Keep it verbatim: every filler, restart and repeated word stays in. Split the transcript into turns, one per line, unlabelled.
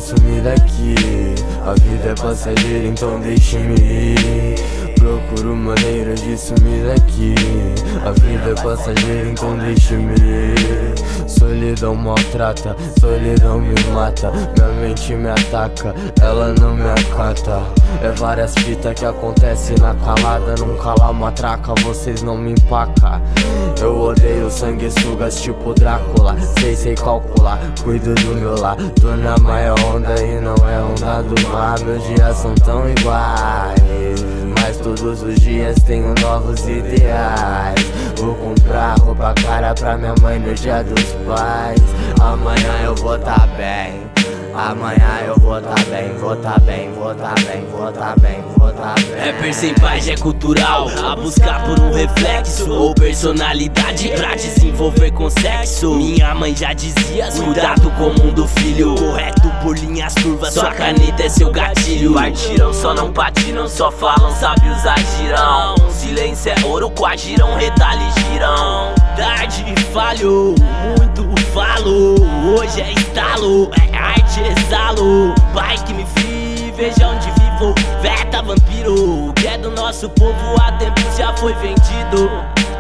sumir daqui. A vida é passageira, então deixe-me ir. Procuro maneiras de sumir daqui. A vida é passageira, então deixe-me ir. Solidão maltrata, solidão me mata. Minha mente me ataca, ela não me acata. É várias fitas que acontecem na calada. Num cala matraca, vocês não me empacam. Eu odeio sanguessugas tipo Drácula. Sei, sei calcular, cuido do meu lar. Tô na maior onda e não é onda do mar. Meus dias são tão iguais, mas todos os dias tenho novos ideais. Vou comprar roupa cara pra minha mãe no dia dos pais. Amanhã eu vou tá bem. Amanhã eu vou tá bem, vou tá bem, vou tá bem, vou tá bem, vou tá bem.
Rapper sem paz é cultural, a buscar por um reflexo ou personalidade pra desenvolver com sexo. Minha mãe já dizia, cuidado com o mundo, filho. Correto por linhas turvas, sua caneta é seu gatilho. Partiram, só não patinam, só falam, sábios agirão. Silêncio é ouro, coagirão, retalhe girão. Tarde falho, muito falo. Hoje é estalo, é arte, exalo. Pai que me vi, veja onde vivo. Veta vampiro, que é do nosso povo, há tempos já foi vendido.